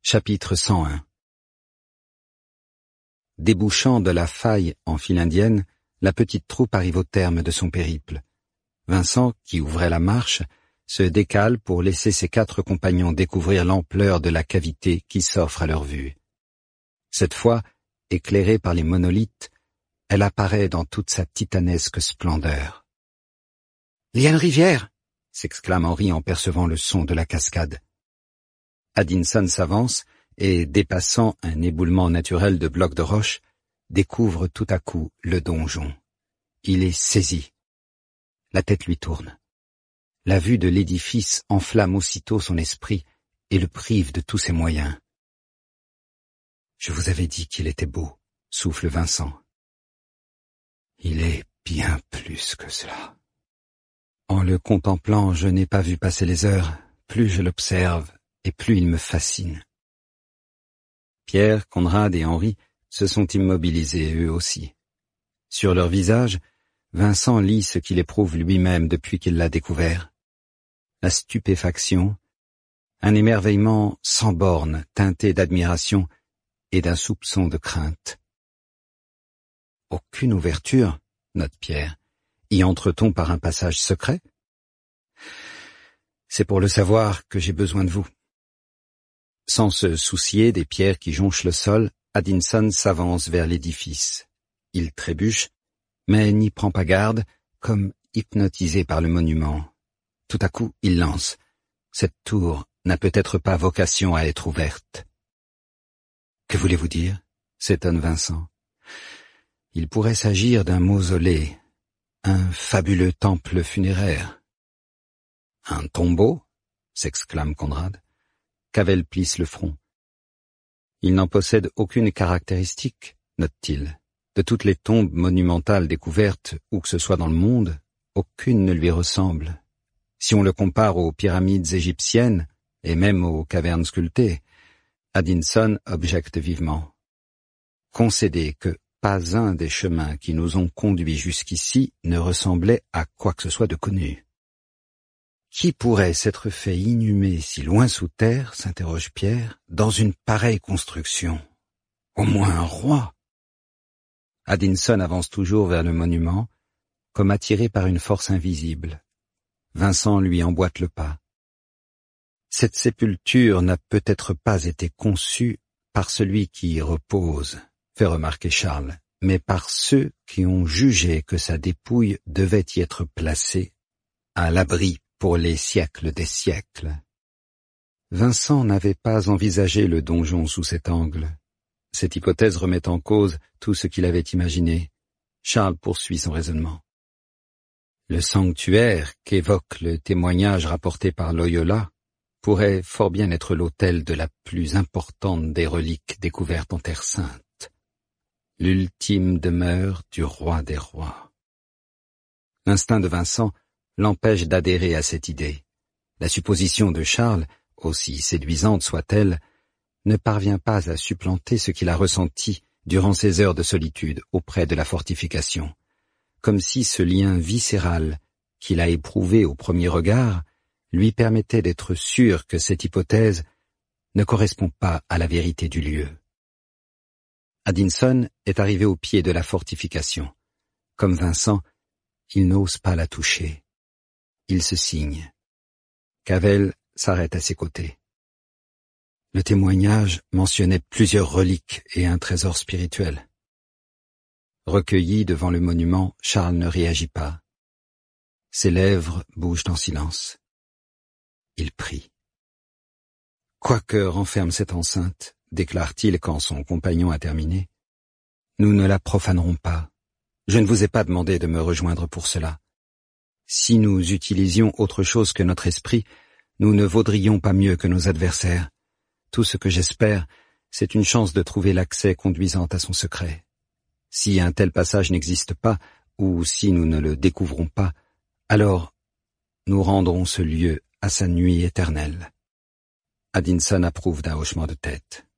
Chapitre 101. Débouchant de la faille en file indienne, la petite troupe arrive au terme de son périple. Vincent, qui ouvrait la marche, se décale pour laisser ses 4 compagnons découvrir l'ampleur de la cavité qui s'offre à leur vue. Cette fois, éclairée par les monolithes, elle apparaît dans toute sa titanesque splendeur. « Il y a une rivière !» s'exclame Henri en percevant le son de la cascade. Addinson s'avance et, dépassant un éboulement naturel de blocs de roche, découvre tout à coup le donjon. Il est saisi. La tête lui tourne. La vue de l'édifice enflamme aussitôt son esprit et le prive de tous ses moyens. « Je vous avais dit qu'il était beau », souffle Vincent. « Il est bien plus que cela. En le contemplant, je n'ai pas vu passer les heures, plus je l'observe, et plus il me fascine. » Pierre, Conrad et Henri se sont immobilisés eux aussi. Sur leurs visages, Vincent lit ce qu'il éprouve lui-même depuis qu'il l'a découvert. La stupéfaction, un émerveillement sans borne teinté d'admiration et d'un soupçon de crainte. « Aucune ouverture, note Pierre. Y entre-t-on par un passage secret ? C'est pour le savoir que j'ai besoin de vous. » Sans se soucier des pierres qui jonchent le sol, Addinson s'avance vers l'édifice. Il trébuche, mais n'y prend pas garde, comme hypnotisé par le monument. Tout à coup, il lance. Cette tour n'a peut-être pas vocation à être ouverte. « Que voulez-vous dire ?» s'étonne Vincent. « Il pourrait s'agir d'un mausolée, un fabuleux temple funéraire. »« Un tombeau ?» s'exclame Conrad. Cavell plisse le front. « Il n'en possède aucune caractéristique, note-t-il. De toutes les tombes monumentales découvertes, où que ce soit dans le monde, aucune ne lui ressemble. Si on le compare aux pyramides égyptiennes, et même aux cavernes sculptées, » Addinson objecte vivement. « Concédez que pas un des chemins qui nous ont conduits jusqu'ici ne ressemblait à quoi que ce soit de connu. » « Qui pourrait s'être fait inhumer si loin sous terre, s'interroge Pierre, dans une pareille construction? Au moins un roi. » Addinson avance toujours vers le monument, comme attiré par une force invisible. Vincent lui emboîte le pas. « Cette sépulture n'a peut-être pas été conçue par celui qui y repose, » fait remarquer Charles, « mais par ceux qui ont jugé que sa dépouille devait y être placée à l'abri pour les siècles des siècles. » Vincent n'avait pas envisagé le donjon sous cet angle. Cette hypothèse remet en cause tout ce qu'il avait imaginé. Charles poursuit son raisonnement. Le sanctuaire qu'évoque le témoignage rapporté par Loyola pourrait fort bien être l'autel de la plus importante des reliques découvertes en Terre Sainte, l'ultime demeure du roi des rois. L'instinct de Vincent l'empêche d'adhérer à cette idée. La supposition de Charles, aussi séduisante soit-elle, ne parvient pas à supplanter ce qu'il a ressenti durant ces heures de solitude auprès de la fortification, comme si ce lien viscéral qu'il a éprouvé au premier regard lui permettait d'être sûr que cette hypothèse ne correspond pas à la vérité du lieu. Addinson est arrivé au pied de la fortification. Comme Vincent, il n'ose pas la toucher. Il se signe. Cavell s'arrête à ses côtés. Le témoignage mentionnait plusieurs reliques et un trésor spirituel. Recueilli devant le monument, Charles ne réagit pas. Ses lèvres bougent en silence. Il prie. « Quoi que renferme cette enceinte, » déclare-t-il quand son compagnon a terminé, « nous ne la profanerons pas. Je ne vous ai pas demandé de me rejoindre pour cela. Si nous utilisions autre chose que notre esprit, nous ne vaudrions pas mieux que nos adversaires. Tout ce que j'espère, c'est une chance de trouver l'accès conduisant à son secret. Si un tel passage n'existe pas, ou si nous ne le découvrons pas, alors nous rendrons ce lieu à sa nuit éternelle. » Addinson approuve d'un hochement de tête.